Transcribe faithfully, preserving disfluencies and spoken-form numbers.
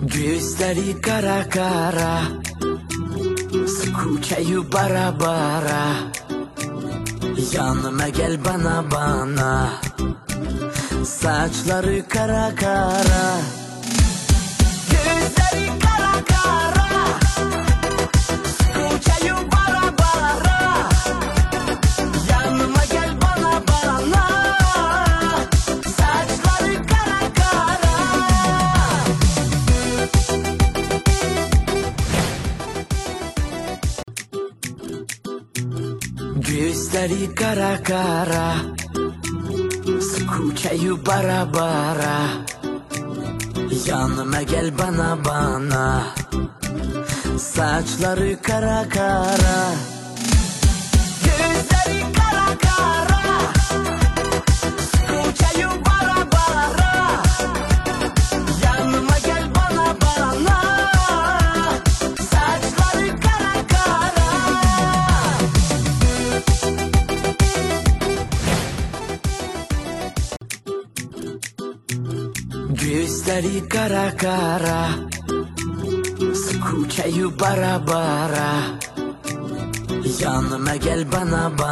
Gözleri kara kara, sıkıçayı bara bara. Yanıma gel bana bana, saçları kara kara. Gözleri kara kara, sıkıçayı bara bara. Yanıma gel bana bana, saçları kara kara. Gözleri kara kara, sıkıçayı bara bara. Yanıma gel bana bana, saçları kara kara. Gözleri kara kara, sıkıçayı bara bara. Yanıma gel bana bana, saçları kara kara. Gözleri kara kara, sıkıçayı bara bara. Yanıma gel bana bana.